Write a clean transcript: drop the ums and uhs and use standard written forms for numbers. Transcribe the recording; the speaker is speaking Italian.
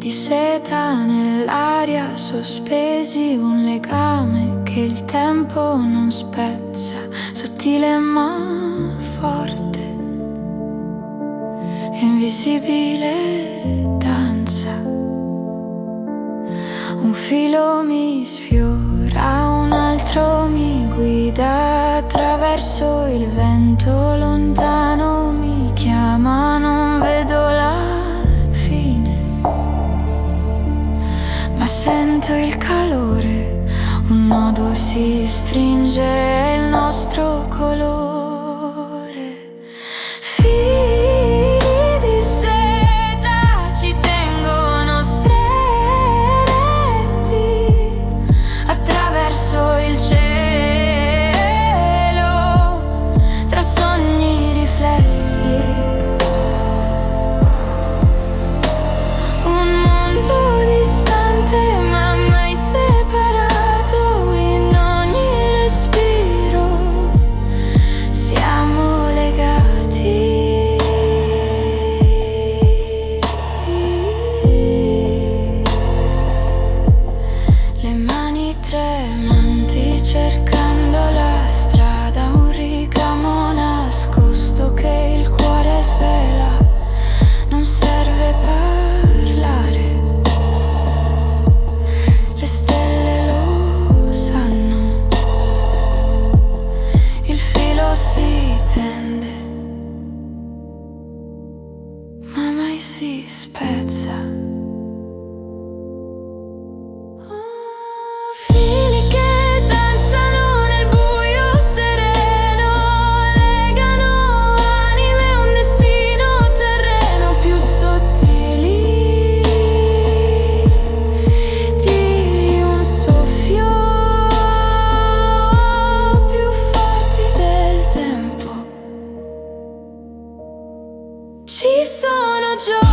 di seta nell'aria, sospesi un legame che il tempo non spezza, sottile ma forte, invisibile danza. Un filo mi sfiora, un altro mi guida attraverso il vento lontano, mi chiama, non vedo la fine, ma sento il calore, un nodo si stringe, è il nostro colore. Tremanti cercando la strada, un ricamo nascosto che il cuore svela. Non serve parlare, le stelle lo sanno. Il filo si tende, ma mai si spezza. Ci sono giorni